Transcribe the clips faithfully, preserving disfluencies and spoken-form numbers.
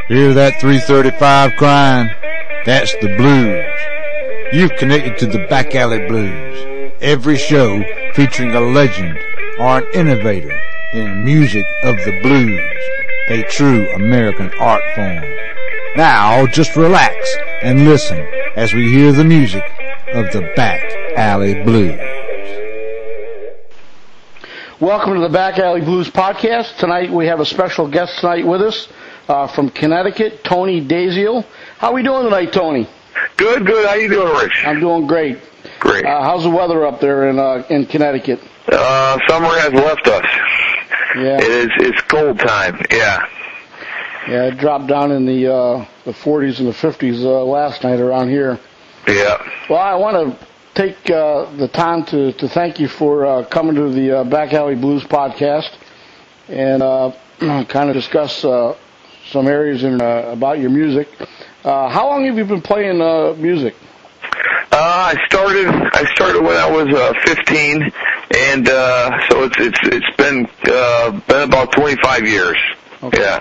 Hear that three thirty-five crying? That's the blues. You've connected to the Back Alley Blues. Every show featuring a legend or an innovator in the music of the blues, a true American art form. Now just relax and listen as we hear the music of the Back Alley Blues. Welcome to the Back Alley Blues podcast. Tonight we have a special guest tonight with us uh, from Connecticut, Tony Daziel. How are we doing tonight, Tony? Good, good. How you doing, Rich? I'm doing great. Great. Uh, how's the weather up there in uh, in Connecticut? Uh, summer has left us. Yeah. It is. It's cold time. Yeah. Yeah, it dropped down in the uh, the forties and the fifties uh, last night around here. Yeah. Well, I want to take uh, the time to, to thank you for uh, coming to the uh, Back Alley Blues podcast and uh, kind of discuss uh, some areas in, uh, about your music. Uh, how long have you been playing uh, music? Uh, I started. I started when I was uh, fifteen, and uh, so it's it's it's been uh, been about twenty-five years. Okay. Yeah.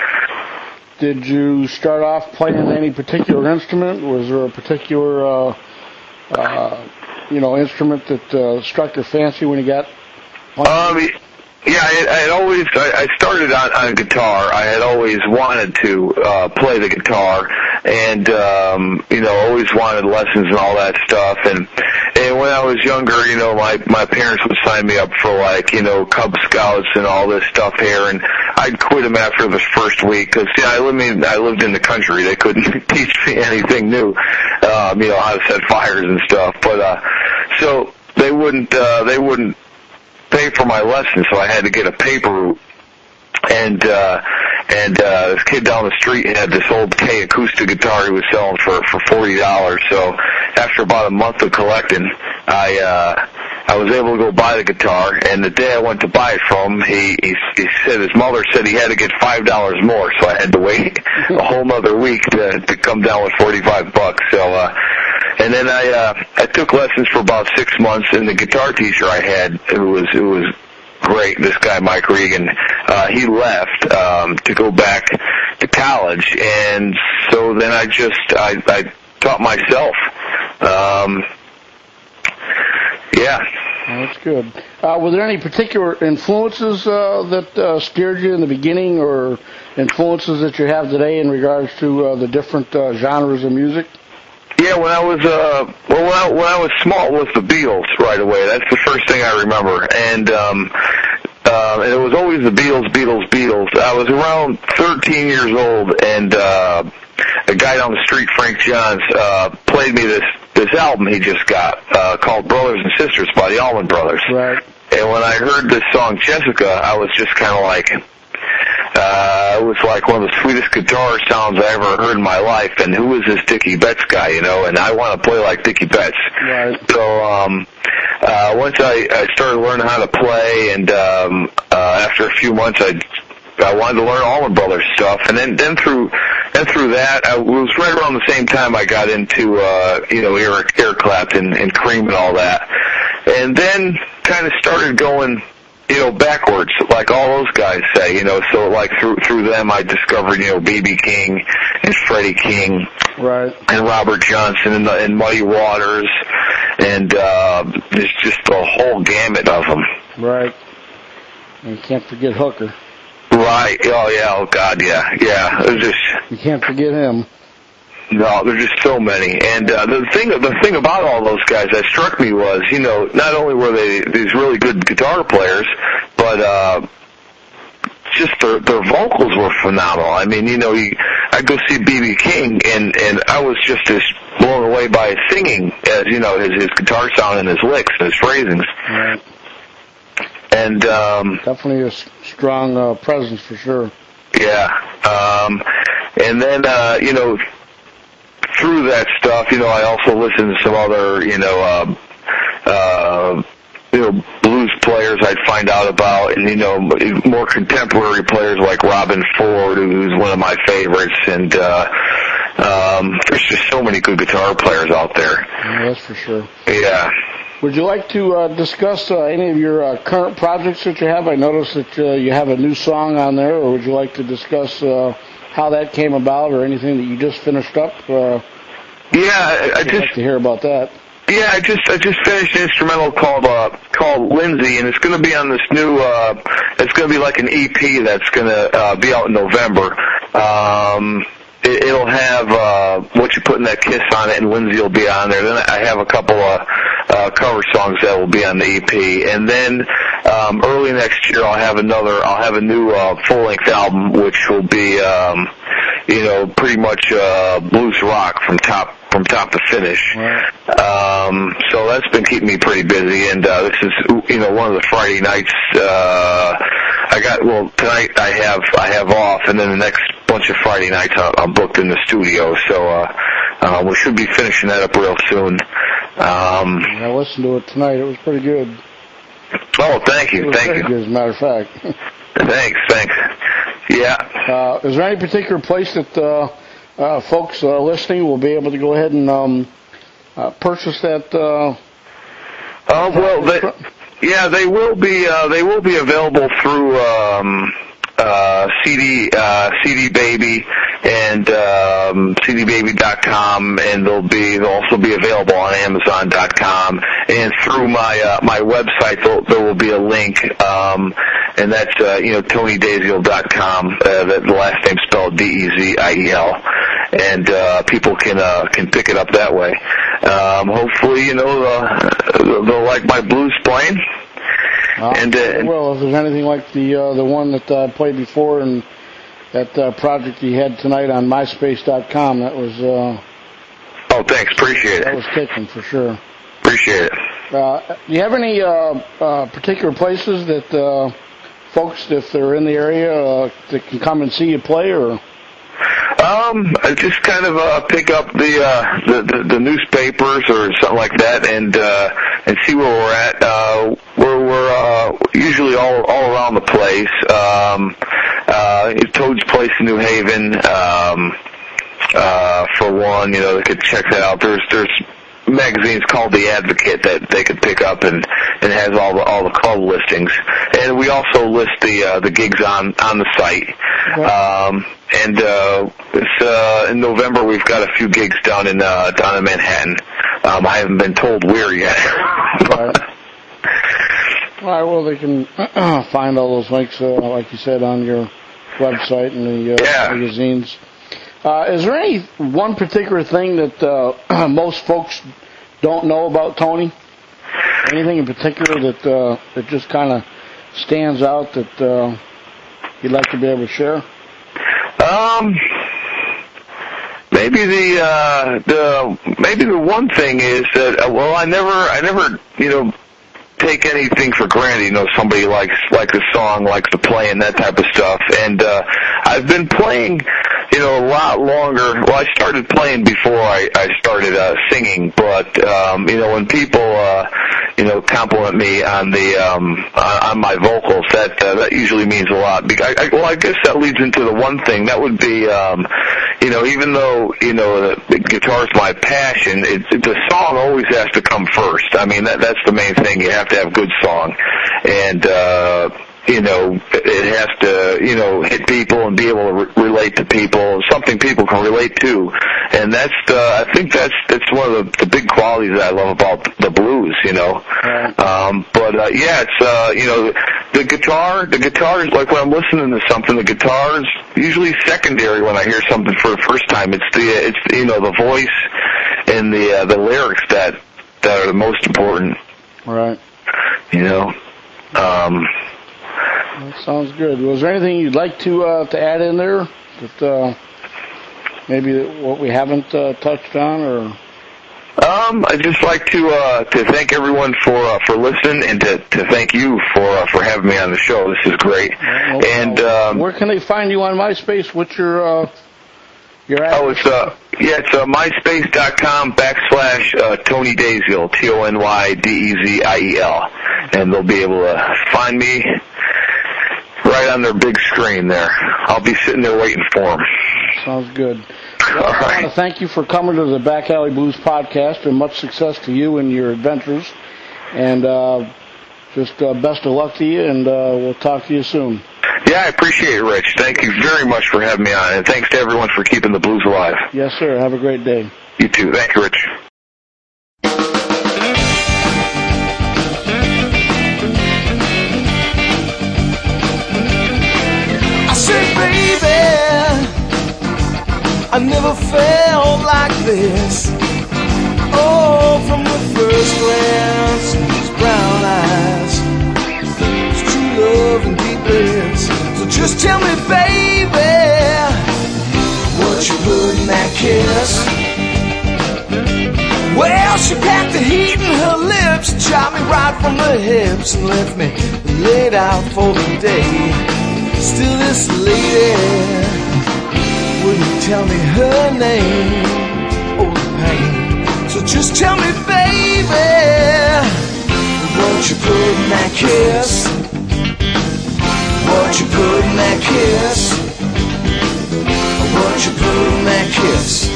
Did you start off playing any particular instrument? Was there a particular uh, uh, you know instrument that uh, struck your fancy when you got? Um. Yeah, I, I had always, I, I started on, on guitar. I had always wanted to uh, play the guitar and, um, you know, always wanted lessons and all that stuff. And, and when I was younger, you know, my, my parents would sign me up for, like, you know, Cub Scouts and all this stuff here. And I'd quit them after the first week because, yeah, I, lived, I lived in the country. They couldn't teach me anything new, um, you know, how to set fires and stuff. But, uh, so they wouldn't, uh, they wouldn't, pay for my lessons, so I had to get a paper route. And uh and uh this kid down the street had this old K acoustic guitar he was selling for for forty dollars. So after about a month of collecting, I uh I was able to go buy the guitar, and the day I went to buy it from him, he he, he said his mother said he had to get five dollars more, so I had to wait a whole nother week to to come down with forty-five bucks. So uh And then I uh, I took lessons for about six months, and the guitar teacher I had, it was it was great. This guy Mike Regan, uh, he left um, to go back to college, and so then I just I, I taught myself. Um, yeah. Oh, that's good. Uh, were there any particular influences uh, that uh, steered you in the beginning, or influences that you have today in regards to uh, the different uh, genres of music? Yeah, when I was uh, well, when I, when I was small, it was the Beatles right away. That's the first thing I remember, and um, uh, and it was always the Beatles, Beatles, Beatles. I was around thirteen years old, and uh, a guy down the street, Frank Johns, uh, played me this this album he just got uh, called Brothers and Sisters by the Allman Brothers. Right. And when I heard this song Jessica, I was just kind of like. Uh, it was like one of the sweetest guitar sounds I ever heard in my life, and who is this Dickie Betts guy, you know, and I want to play like Dickie Betts. Right. So, um, uh, once I, I started learning how to play, and, um, uh, after a few months, I, I wanted to learn Allman Brothers stuff, and then, then through, then through that, I, it was right around the same time I got into, uh, you know, Eric, Eric Clapton and Cream and all that, and then kind of started going, you know, backwards, like all those guys say, you know, so like through through them I discovered, you know, B B King and Freddie King. Right. And Robert Johnson and, the, and Muddy Waters, and uh, there's just a whole gamut of them. Right. And you can't forget Hooker. Right. Oh, yeah. Oh, God, yeah. Yeah. There's just... You can't forget him. No, there's just so many. And uh, the thing the thing about all those guys that struck me was, you know, not only were they these really good guitar players, but uh, just their, their vocals were phenomenal. I mean, you know, you, I'd go see B B King, and, and I was just as blown away by his singing as, you know, his, his guitar sound and his licks and his phrasings. Right. And um, definitely a strong uh, presence for sure. Yeah. Um, and then, uh, you know, through that stuff, you know, I also listened to some other, you know, uh, uh, you know, blues players I'd find out about, and, you know, more contemporary players like Robin Ford, who's one of my favorites, and uh, um, there's just so many good guitar players out there. Yeah, that's for sure. Yeah. Would you like to uh, discuss uh, any of your uh, current projects that you have? I noticed that uh, you have a new song on there, or would you like to discuss uh, how that came about or anything that you just finished up? Uh, yeah, I, I I'd just like to hear about that. Yeah, I just I just finished an instrumental called uh, called Lindsay, and it's going to be on this new. Uh, it's going to be like an E P that's going to uh, be out in November. Um, it, it'll have uh, What You Put in That Kiss on it, and Lindsay will be on there. Then I have a couple of uh, cover songs that will be on the E P, and then um, early next year I'll have another. I'll have a new uh, full length album, which will be um, you know pretty much uh, blues rock from top. from top to finish. Right. Um, so that's been keeping me pretty busy, and uh, this is, you know, one of the Friday nights. Uh, I got well tonight. I have I have off, and then the next bunch of Friday nights I'm booked in the studio. So uh, uh, we should be finishing that up real soon. Um, I listened to it tonight. It was pretty good. Oh, thank you, It was thank very you. good, as a matter of fact. Thanks, thanks. Yeah. Uh, is there any particular place that uh, uh, folks uh, listening will be able to go ahead and um, uh, purchase that? Uh, Oh well, they, yeah, they will be. Uh, they will be available through um, uh, C D uh, C D Baby and um, C D baby dot com, and they'll be. They'll also be available on Amazon dot com, and through my uh, my website. There will be a link, um, and that's uh, you know Tony Daziel dot com. Uh, the last name spelled D E Z I E L. And uh, people can uh, can pick it up that way. Um, hopefully, you know, uh, they'll like my blues playing. Uh, and uh, well, if there's anything like the uh, the one that I uh, played before and that uh, project you had tonight on MySpace dot com, that was. Uh, oh, thanks, appreciate it. That was kicking for sure. Appreciate it. Uh, do you have any uh, uh, particular places that uh, folks, if they're in the area, uh, that can come and see you play, or? Um, I just kind of uh, pick up the, uh, the the the newspapers or something like that, and uh, and see where we're at. Uh, we're we're uh, usually all all around the place. Um, uh, Toad's Place in New Haven, um, uh, for one, you know, they could check that out. There's there's magazines called The Advocate that they could pick up and and has all the all the club listings, and we also list the uh, the gigs on on the site. Okay. Um, and uh, it's uh, in November we've got a few gigs down in uh, down in Manhattan. Um, I haven't been told where yet. All right. All right. Well, they can find all those links, uh, like you said, on your website and the uh, Yeah. magazines. Uh, is there any one particular thing that uh, most folks don't know about Tony? Anything in particular that uh, that just kind of stands out that uh, you'd like to be able to share? Um, maybe the uh, the maybe the one thing is that uh, well, I never I never you know take anything for granted. You know, somebody likes like the song, likes to play, and that type of stuff. And uh, I've been playing, you know, a lot longer. Well, I started playing before I, I started uh, singing, but um, you know, when people uh, you know compliment me on the um, on, on my vocals, that uh, that usually means a lot. Because I, I, well, I guess that leads into the one thing that would be, um, you know, even though you know the, the guitar's my passion, it, it, the song always has to come first. I mean, that that's the main thing. You have to have a good song, and uh, you know, it has to, you know, hit people and be able to re- relate to people, something people can relate to. And that's the, I think that's, that's one of the, the big qualities that I love about the blues, you know. Right. Um, but, uh, yeah, it's, uh, you know, the guitar, the guitar is like when I'm listening to something, the guitar is usually secondary when I hear something for the first time. It's the, it's, you know, the voice and the, uh, the lyrics that, that are the most important. Right. You know, um, that sounds good. Was there anything you'd like to uh, to add in there that uh, maybe what we haven't uh, touched on, or? Um, I'd just like to uh, to thank everyone for uh, for listening, and to, to thank you for uh, for having me on the show. This is great. Well, and um, where can they find you on MySpace? What's your uh, your address? oh, it's uh yeah, it's uh, MySpace dot com backslash uh, Tony Daziel, T O N Y D E Z I E L, and they'll be able to find me right on their big screen there. I'll be sitting there waiting for them. Sounds good. Well, All I right. want to thank you for coming to the Back Alley Blues podcast, and much success to you and your adventures. And uh, just uh, best of luck to you, and uh, we'll talk to you soon. Yeah, I appreciate it, Rich. Thank you very much for having me on, and thanks to everyone for keeping the blues alive. Yes, sir. Have a great day. You too. Thank you, Rich. I said, baby, I never felt like this. Oh, from the first glance in his brown eyes, it's true love and deep bliss. So just tell me, baby, what you put in that kiss. Well, she packed the heat in her lips, chopped me right from the hips, and left me laid out for the day. Still this lady wouldn't tell me her name. Oh, the pain. So just tell me, baby, what you put in that kiss. What you put in that kiss. What you put in that kiss.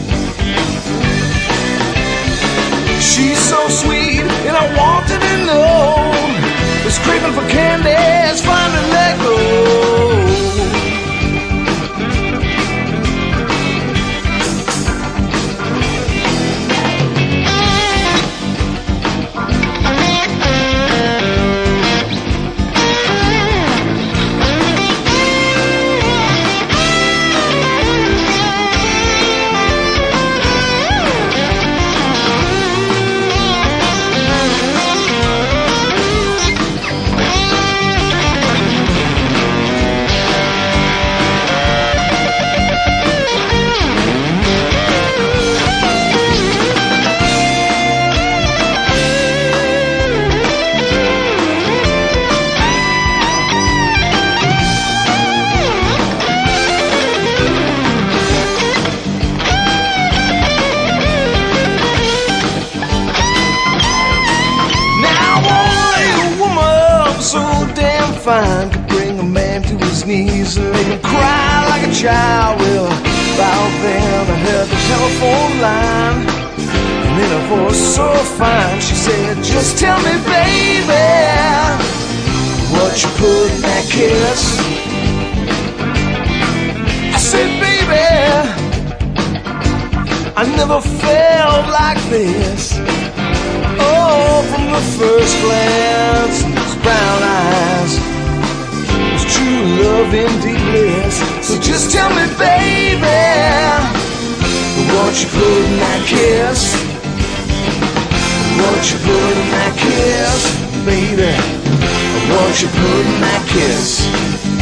She's so sweet, and I wanted to know. Was craving for candy, it's finally let go. Fine could bring a man to his knees and make him cry like a child. Well, about then I heard the telephone line, and in a voice so fine she said, just tell me, baby, what you put in that kiss. I said, baby, I never felt like this. Oh, from the first glance in his brown eyes, true love and deep bliss. So just tell me, baby, what you put in that kiss. What you put in that kiss, baby. What you put in that kiss.